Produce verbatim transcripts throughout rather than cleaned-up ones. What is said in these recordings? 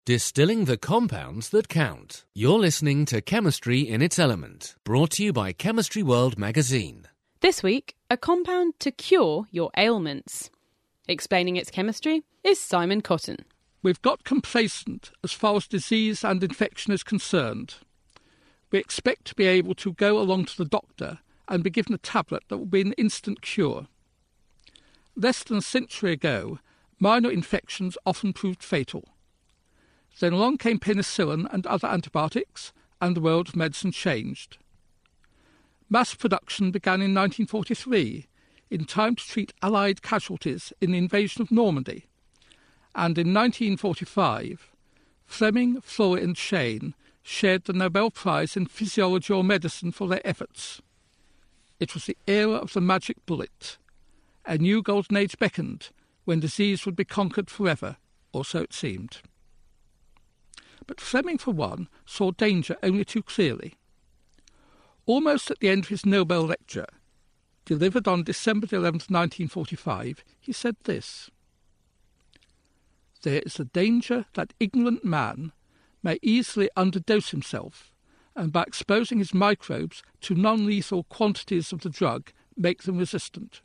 Distilling the compounds that count. You're listening to Chemistry in its Element, brought to you by Chemistry World magazine. This week, a compound to cure your ailments. Explaining its chemistry is Simon Cotton. We've got complacent as far as disease and infection is concerned. We expect to be able to go along to the doctor and be given a tablet that will be an instant cure. Less than a century ago, minor infections often proved fatal. Then along came penicillin and other antibiotics, and the world of medicine changed. Mass production began in nineteen forty-three, in time to treat Allied casualties in the invasion of Normandy. And in nineteen forty-five, Fleming, Fleury and Chain shared the Nobel Prize in Physiology or Medicine for their efforts. It was the era of the magic bullet. A new golden age beckoned, when disease would be conquered forever, or so it seemed. But Fleming, for one, saw danger only too clearly. Almost at the end of his Nobel lecture, delivered on December eleventh, nineteen forty-five, he said this: "There is a danger that ignorant man may easily underdose himself, and by exposing his microbes to non-lethal quantities of the drug, make them resistant."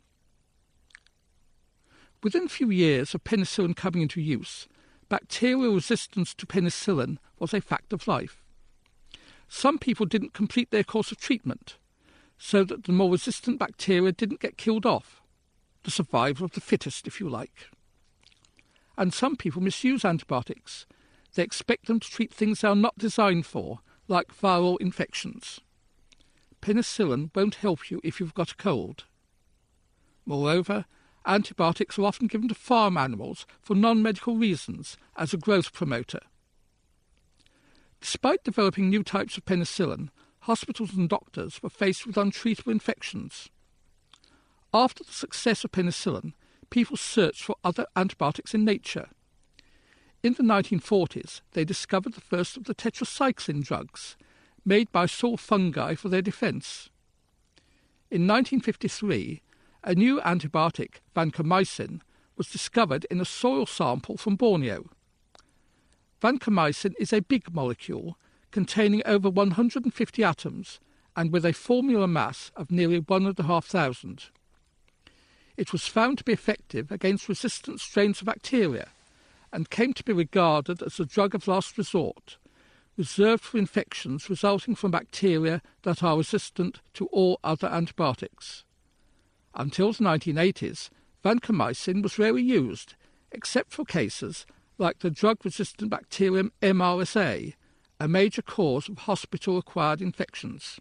Within a few years of penicillin coming into use, bacterial resistance to penicillin was a fact of life. Some people didn't complete their course of treatment, so that the more resistant bacteria didn't get killed off. The survival of the fittest, if you like. And some people misuse antibiotics. They expect them to treat things they are not designed for, like viral infections. Penicillin won't help you if you've got a cold. Moreover, antibiotics are often given to farm animals for non-medical reasons as a growth promoter. Despite developing new types of penicillin, hospitals and doctors were faced with untreatable infections. After the success of penicillin, people searched for other antibiotics in nature. In the nineteen forties, they discovered the first of the tetracycline drugs, made by soil fungi for their defence. In nineteen fifty-three, a new antibiotic, vancomycin, was discovered in a soil sample from Borneo. Vancomycin is a big molecule containing over one hundred fifty atoms and with a formula mass of nearly one and a half thousand. It was found to be effective against resistant strains of bacteria and came to be regarded as a drug of last resort, reserved for infections resulting from bacteria that are resistant to all other antibiotics. Until the nineteen eighties, vancomycin was rarely used, except for cases like the drug-resistant bacterium M R S A, a major cause of hospital-acquired infections.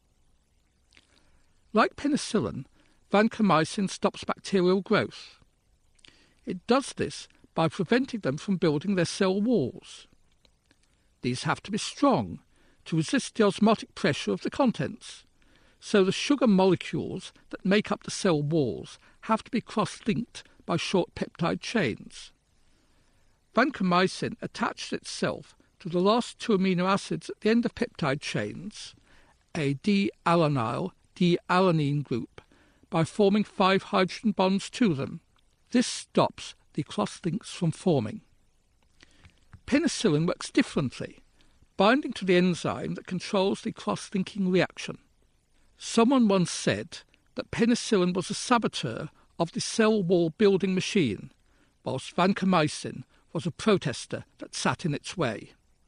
Like penicillin, vancomycin stops bacterial growth. It does this by preventing them from building their cell walls. These have to be strong to resist the osmotic pressure of the contents, so the sugar molecules that make up the cell walls have to be cross-linked by short peptide chains. Vancomycin attaches itself to the last two amino acids at the end of peptide chains, a D-alanine, D-alanine group, by forming five hydrogen bonds to them. This stops the cross-links from forming. Penicillin works differently, binding to the enzyme that controls the cross-linking reaction. Someone once said that penicillin was a saboteur of the cell wall building machine, whilst vancomycin was a protester that sat in its way.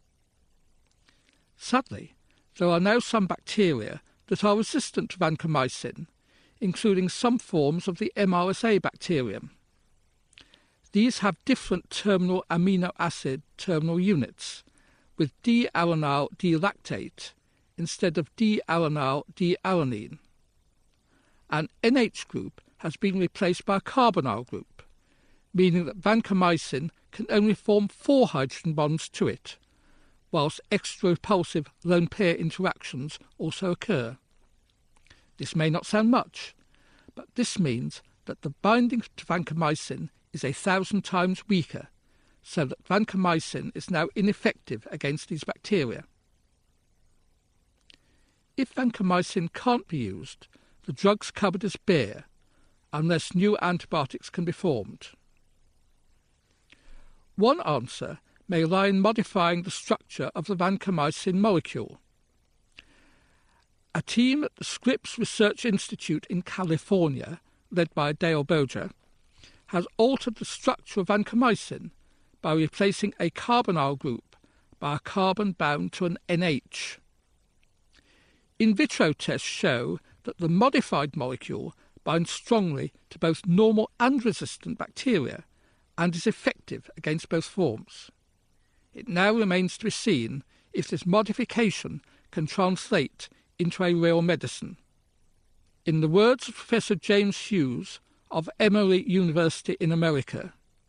Sadly, there are now some bacteria that are resistant to vancomycin, including some forms of the M R S A bacterium. These have different terminal amino acid terminal units, with D-alanine D-lactate instead of D-alanine D-alanine. An N H group has been replaced by a carbonyl group, meaning that vancomycin can only form four hydrogen bonds to it, whilst extra-repulsive lone pair interactions also occur. This may not sound much, but this means that the binding to vancomycin is a thousand times weaker, so that vancomycin is now ineffective against these bacteria. If vancomycin can't be used, the drug's cupboard is bare, unless new antibiotics can be formed. One answer may lie in modifying the structure of the vancomycin molecule. A team at the Scripps Research Institute in California, led by Dale Boger, has altered the structure of vancomycin by replacing a carbonyl group by a carbon bound to an N H. In vitro tests show that the modified molecule binds strongly to both normal and resistant bacteria and is effective against both forms. It now remains to be seen if this modification can translate into a real medicine. In the words of Professor James Hughes of Emory University in America,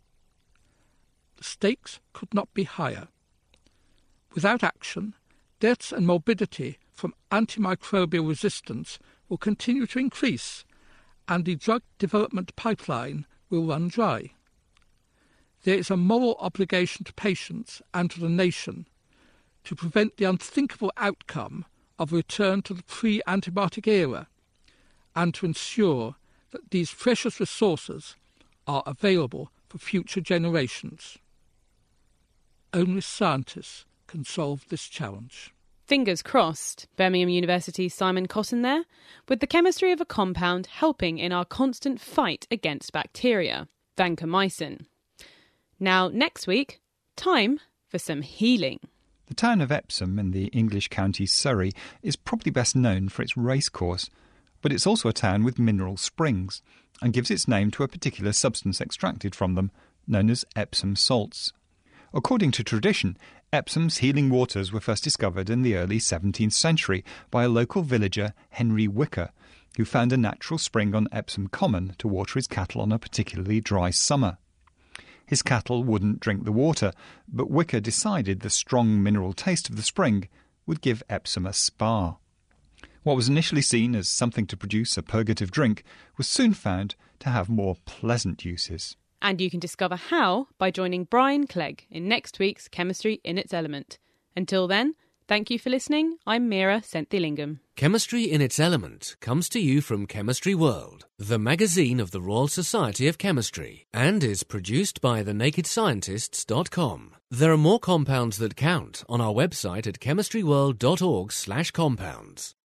the stakes could not be higher. Without action, deaths and morbidity from antimicrobial resistance will continue to increase, and the drug development pipeline will run dry. There is a moral obligation to patients and to the nation to prevent the unthinkable outcome of a return to the pre-antibiotic era and to ensure that these precious resources are available for future generations. Only scientists can solve this challenge. Fingers crossed. Birmingham University's Simon Cotton there, with the chemistry of a compound helping in our constant fight against bacteria, vancomycin. Now, next week, time for some healing. The town of Epsom in the English county Surrey is probably best known for its racecourse, but it's also a town with mineral springs and gives its name to a particular substance extracted from them, known as Epsom salts. According to tradition, Epsom's healing waters were first discovered in the early seventeenth century by a local villager, Henry Wicker, who found a natural spring on Epsom Common to water his cattle on a particularly dry summer. His cattle wouldn't drink the water, but Wicker decided the strong mineral taste of the spring would give Epsom a spa. What was initially seen as something to produce a purgative drink was soon found to have more pleasant uses. And you can discover how by joining Brian Clegg in next week's Chemistry in its Element. Until then, thank you for listening. I'm Mira Senthilingam. Chemistry in its Element comes to you from Chemistry World, the magazine of the Royal Society of Chemistry, and is produced by the naked scientists dot com. There are more compounds that count on our website at chemistry world dot org slash compounds.